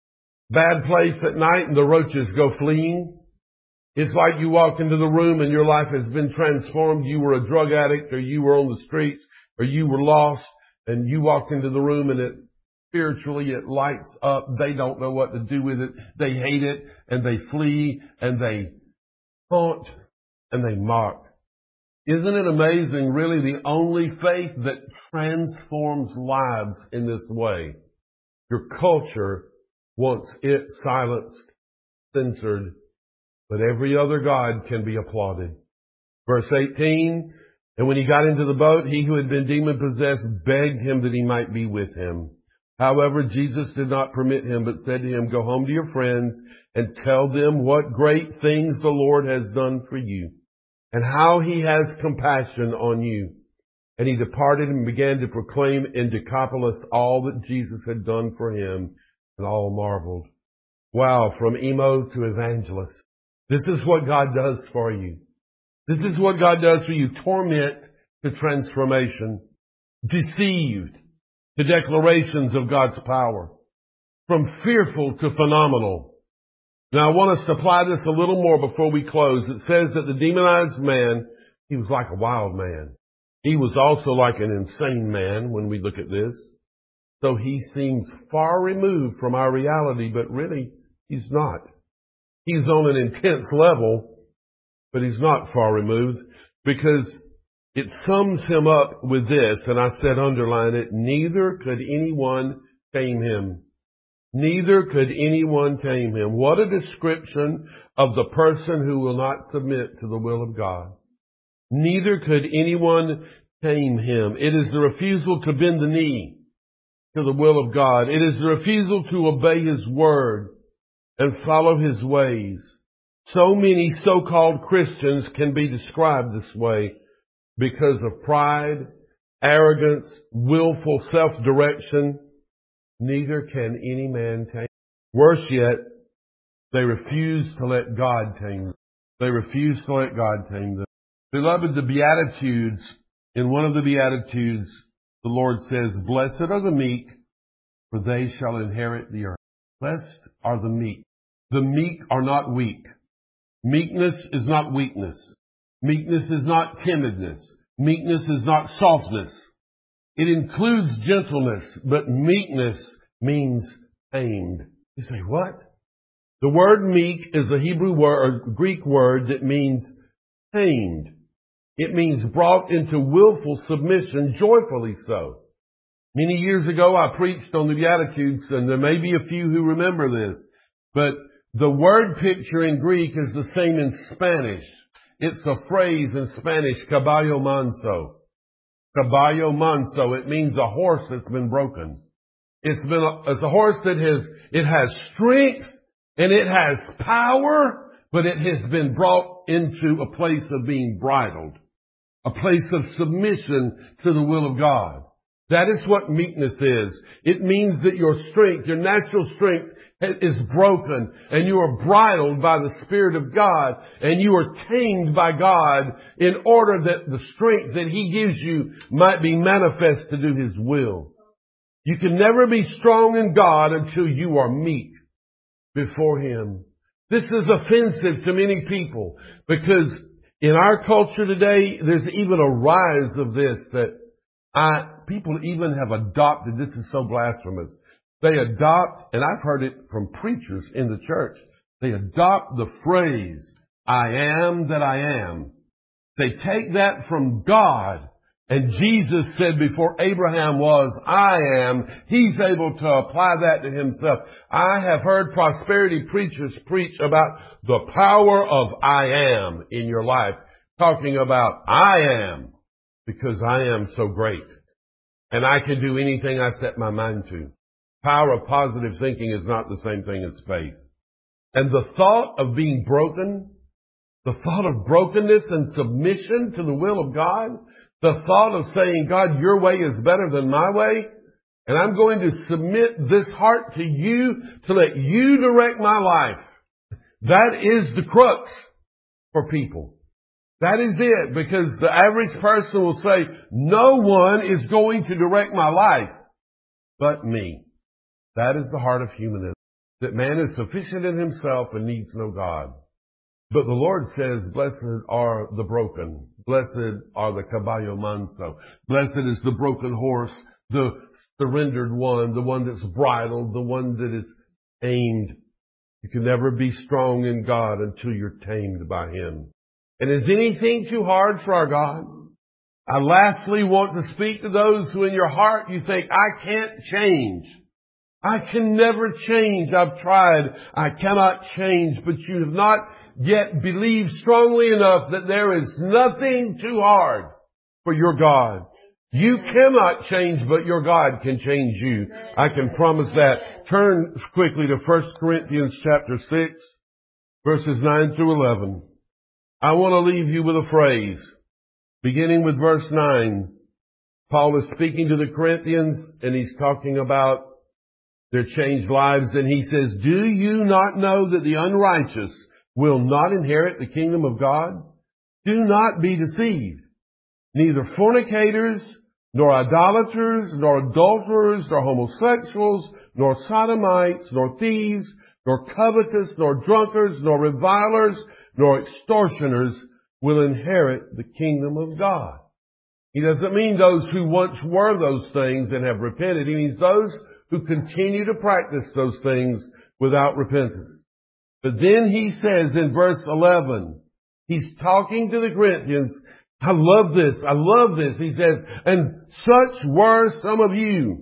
Speaker 1: bad place at night and the roaches go fleeing. It's like you walk into the room and your life has been transformed. You were a drug addict, or you were on the streets, or you were lost, and you walk into the room and it spiritually it lights up. They don't know what to do with it. They hate it, and they flee, and they taunt, and they mock. Isn't it amazing, really, the only faith that transforms lives in this way? Your culture wants it silenced, censored, but every other god can be applauded. Verse eighteen, and when he got into the boat, he who had been demon-possessed begged him that he might be with him. However, Jesus did not permit him, but said to him, go home to your friends and tell them what great things the Lord has done for you and how he has compassion on you. And he departed and began to proclaim in Decapolis all that Jesus had done for him, and all marveled. Wow, from emo to evangelist. This is what God does for you. This is what God does for you. Torment to transformation. Deceived to declarations of God's power. From fearful to phenomenal. Now I want us to apply this a little more before we close. It says that the demonized man, he was like a wild man. He was also like an insane man when we look at this. So he seems far removed from our reality, but really he's not. He's on an intense level, but he's not far removed, because it sums him up with this, and I said underline it, neither could anyone tame him. Neither could anyone tame him. What a description of the person who will not submit to the will of God. Neither could anyone tame him. It is the refusal to bend the knee to the will of God. It is the refusal to obey his word and follow his ways. So many so-called Christians can be described this way because of pride, arrogance, willful self-direction. Neither can any man tame. Worse yet, they refuse to let God tame them. They refuse to let God tame them. Beloved, the Beatitudes, in one of the Beatitudes, the Lord says, blessed are the meek, for they shall inherit the earth. Blessed are the meek. The meek are not weak. Meekness is not weakness. Meekness is not timidness. Meekness is not softness. It includes gentleness, but meekness means tamed. You say, what? The word meek is a Hebrew word, or Greek word that means tamed. It means brought into willful submission, joyfully so. Many years ago, I preached on the Beatitudes, and there may be a few who remember this, but the word picture in Greek is the same in Spanish. It's a phrase in Spanish, caballo manso. Caballo manso. It means a horse that's been broken. It's been a, it's a horse that has, it has strength and it has power, but it has been brought into a place of being bridled, a place of submission to the will of God. That is what meekness is. It means that your strength, your natural strength, is broken and you are bridled by the Spirit of God and you are tamed by God in order that the strength that He gives you might be manifest to do His will. You can never be strong in God until you are meek before Him. This is offensive to many people because in our culture today, there's even a rise of this that I, people even have adopted. This is so blasphemous. They adopt, and I've heard it from preachers in the church, they adopt the phrase, I am that I am. They take that from God, and Jesus said before Abraham was, I am. He's able to apply that to himself. I have heard prosperity preachers preach about the power of I am in your life, talking about I am because I am so great, and I can do anything I set my mind to. Power of positive thinking is not the same thing as faith. And the thought of being broken, the thought of brokenness and submission to the will of God, the thought of saying, God, your way is better than my way, and I'm going to submit this heart to you to let you direct my life. That is the crux for people. That is it, because the average person will say, no one is going to direct my life but me. That is the heart of humanism, that man is sufficient in himself and needs no God. But the Lord says, blessed are the broken. Blessed are the caballo manso. Blessed is the broken horse, the surrendered one, the one that's bridled, the one that is tamed. You can never be strong in God until you're tamed by Him. And is anything too hard for our God? I lastly want to speak to those who in your heart you think, I can't change. I can never change. I've tried. I cannot change. But you have not yet believed strongly enough that there is nothing too hard for your God. You cannot change, but your God can change you. I can promise that. Turn quickly to First Corinthians chapter six, verses nine through eleven. I want to leave you with a phrase. Beginning with verse nine, Paul is speaking to the Corinthians and he's talking about their changed lives, and he says, do you not know that the unrighteous will not inherit the kingdom of God? Do not be deceived. Neither fornicators, nor idolaters, nor adulterers, nor homosexuals, nor sodomites, nor thieves, nor covetous, nor drunkards, nor revilers, nor extortioners will inherit the kingdom of God. He doesn't mean those who once were those things and have repented. He means those who continue to practice those things without repentance. But then he says in verse eleven, he's talking to the Corinthians. I love this. I love this. He says, and such were some of you.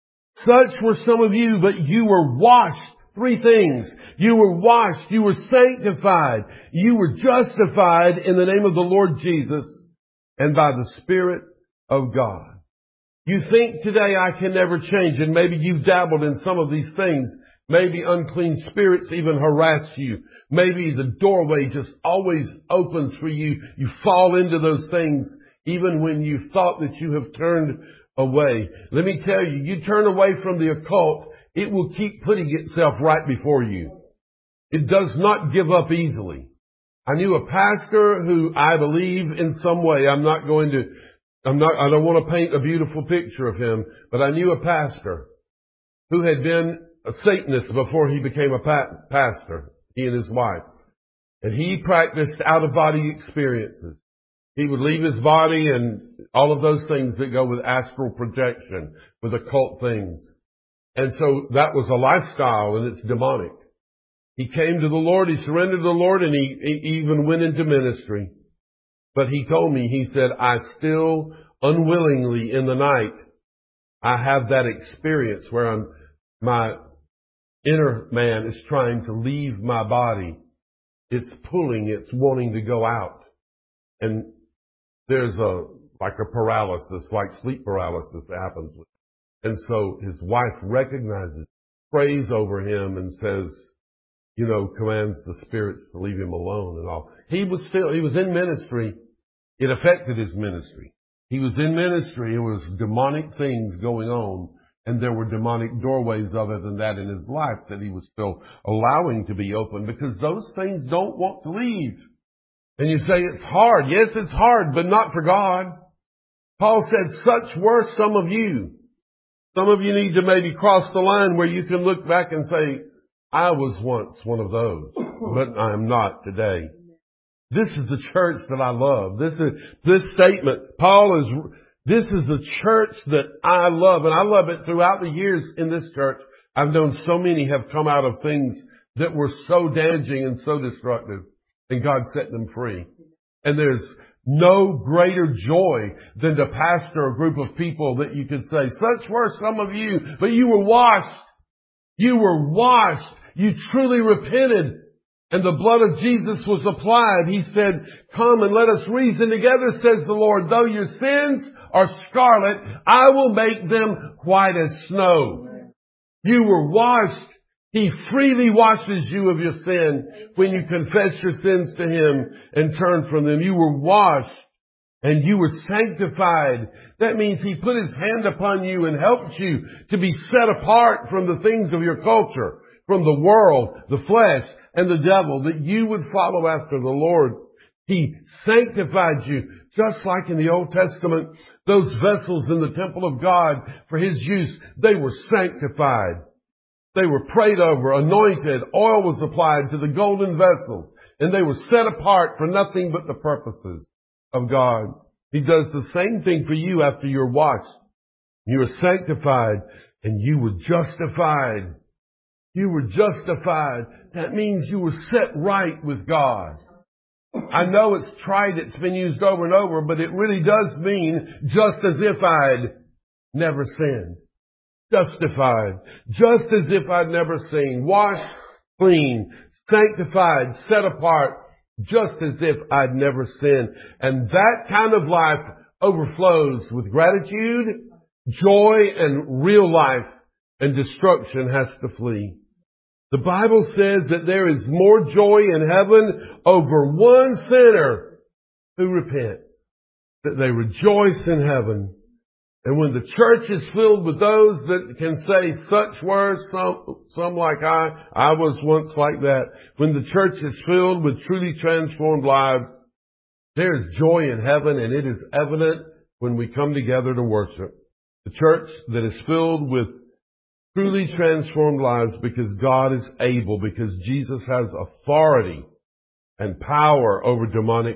Speaker 1: Such were some of you, but you were washed. Three things. You were washed. You were sanctified. You were justified in the name of the Lord Jesus and by the Spirit of God. You think today I can never change, and maybe you've dabbled in some of these things. Maybe unclean spirits even harass you. Maybe the doorway just always opens for you. You fall into those things even when you thought that you have turned away. Let me tell you, you turn away from the occult, it will keep putting itself right before you. It does not give up easily. I knew a pastor who I believe in some way, I'm not going to I'm not, I don't want to paint a beautiful picture of him, but I knew a pastor who had been a Satanist before he became a pa- pastor, he and his wife. And he practiced out-of-body experiences. He would leave his body and all of those things that go with astral projection, with occult things. And so that was a lifestyle, and it's demonic. He came to the Lord, he surrendered to the Lord, and he, he even went into ministry. But he told me, he said, I still unwillingly in the night, I have that experience where I'm, my inner man is trying to leave my body. It's pulling, it's wanting to go out. And there's a, like a paralysis, like sleep paralysis that happens with him. And so his wife recognizes, prays over him and says, you know, commands the spirits to leave him alone and all. He was still, he was in ministry. It affected his ministry. He was in ministry. It was demonic things going on, and there were demonic doorways other than that in his life that he was still allowing to be open, because those things don't want to leave. And you say it's hard. Yes, it's hard, but not for God. Paul said, such were some of you. Some of you need to maybe cross the line where you can look back and say, I was once one of those, but I am not today. This is the church that I love. This is, this statement, Paul is, this is the church that I love, and I love it throughout the years in this church. I've known so many have come out of things that were so damaging and so destructive, and God set them free. And there's no greater joy than to pastor a group of people that you could say, such were some of you, but you were washed. You were washed. You truly repented. And the blood of Jesus was applied. He said, come and let us reason together, says the Lord. Though your sins are scarlet, I will make them white as snow. You were washed. He freely washes you of your sin when you confess your sins to Him and turn from them. You were washed and you were sanctified. That means He put His hand upon you and helped you to be set apart from the things of your culture, from the world, the flesh, and the devil, that you would follow after the Lord. He sanctified you, just like in the Old Testament, those vessels in the temple of God for His use, they were sanctified. They were prayed over, anointed, oil was applied to the golden vessels, and they were set apart for nothing but the purposes of God. He does the same thing for you after you're washed. You are sanctified, and you were justified. You were justified. That means you were set right with God. I know it's trite, it's been used over and over, but it really does mean just as if I'd never sinned. Justified. Just as if I'd never sinned. Washed clean. Sanctified. Set apart. Just as if I'd never sinned. And that kind of life overflows with gratitude, joy, and real life, and destruction has to flee. The Bible says that there is more joy in heaven over one sinner who repents, that they rejoice in heaven. And when the church is filled with those that can say such words, some, some like I, I was once like that. When the church is filled with truly transformed lives, there is joy in heaven, and it is evident when we come together to worship. The church that is filled with truly transformed lives because God is able, because Jesus has authority and power over demonic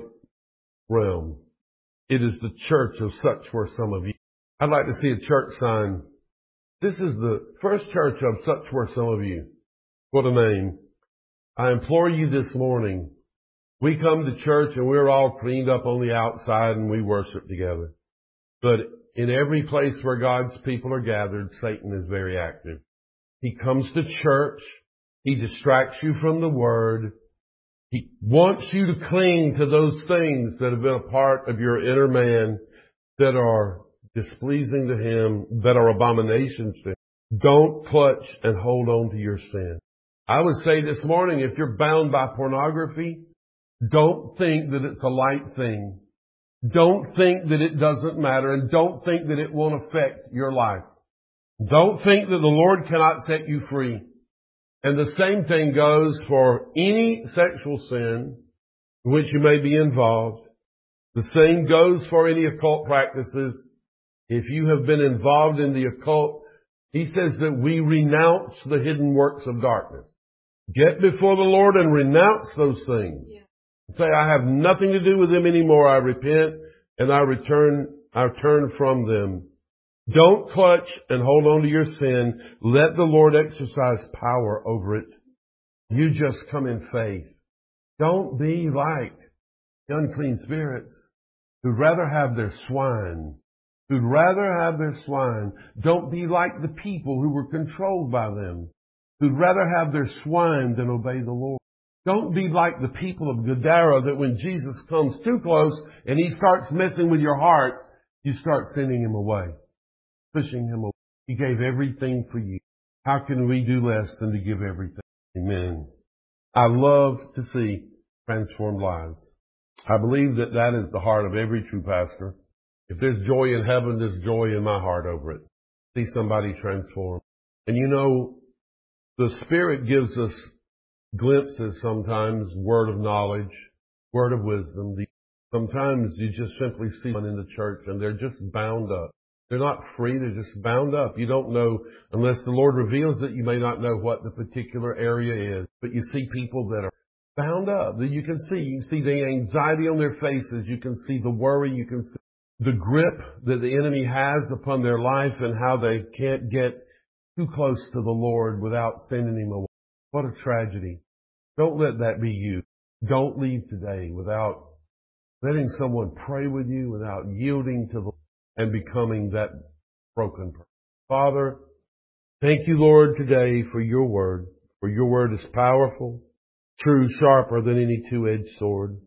Speaker 1: realm. It is the church of such were some of you. I'd like to see a church sign. This is the first church of such were some of you. What a name. I implore you this morning, we come to church and we're all cleaned up on the outside and we worship together. But in every place where God's people are gathered, Satan is very active. He comes to church. He distracts you from the Word. He wants you to cling to those things that have been a part of your inner man that are displeasing to Him, that are abominations to Him. Don't clutch and hold on to your sin. I would say this morning, if you're bound by pornography, don't think that it's a light thing. Don't think that it doesn't matter, and don't think that it won't affect your life. Don't think that the Lord cannot set you free. And the same thing goes for any sexual sin in which you may be involved. The same goes for any occult practices. If you have been involved in the occult, He says that we renounce the hidden works of darkness. Get before the Lord and renounce those things. Yeah. Say, I have nothing to do with them anymore. I repent and I return, I turn from them. Don't clutch and hold on to your sin. Let the Lord exercise power over it. You just come in faith. Don't be like the unclean spirits who'd rather have their swine. Who'd rather have their swine. Don't be like the people who were controlled by them. Who'd rather have their swine than obey the Lord. Don't be like the people of Gadara that when Jesus comes too close and He starts messing with your heart, you start sending Him away, pushing Him away. He gave everything for you. How can we do less than to give everything? Amen. I love to see transformed lives. I believe that that is the heart of every true pastor. If there's joy in heaven, there's joy in my heart over it. See somebody transformed. And you know, the Spirit gives us glimpses sometimes, word of knowledge, word of wisdom. Sometimes you just simply see one in the church and they're just bound up. They're not free, they're just bound up. You don't know, unless the Lord reveals it, you may not know what the particular area is. But you see people that are bound up, that you can see. You can see the anxiety on their faces. You can see the worry. You can see the grip that the enemy has upon their life and how they can't get too close to the Lord without sending Him away. What a tragedy. Don't let that be you. Don't leave today without letting someone pray with you, without yielding to the and becoming that broken person. Father, thank you, Lord, today for your word. For your word is powerful, true, sharper than any two-edged sword.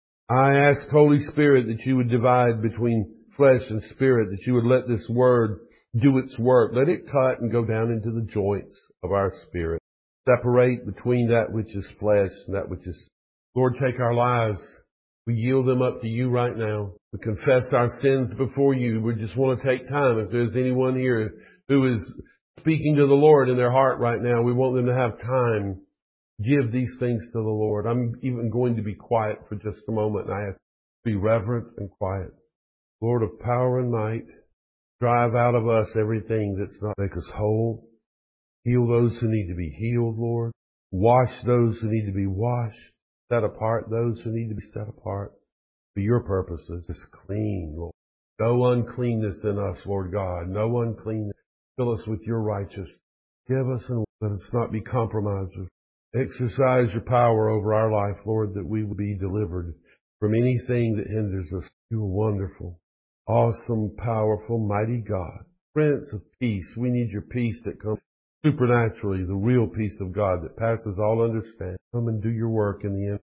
Speaker 1: I ask, Holy Spirit, that you would divide between flesh and spirit, that you would let this word do its work. Let it cut and go down into the joints of our spirit. Separate between that which is flesh and that which is... Lord, take our lives. We yield them up to you right now. We confess our sins before you. We just want to take time. If there's anyone here who is speaking to the Lord in their heart right now, we want them to have time. Give these things to the Lord. I'm even going to be quiet for just a moment, and I ask to be reverent and quiet. Lord of power and might, drive out of us everything that's not make us whole. Heal those who need to be healed, Lord. Wash those who need to be washed. Set apart those who need to be set apart for your purposes. Just clean, Lord. No uncleanness in us, Lord God. No uncleanness. Fill us with your righteousness. Give us and let us not be compromised. Exercise your power over our life, Lord, that we will be delivered from anything that hinders us. You are wonderful, awesome, powerful, mighty God, Prince of Peace. We need your peace that comes supernaturally, the real peace of God that passes all understanding. Come and do your work in the end.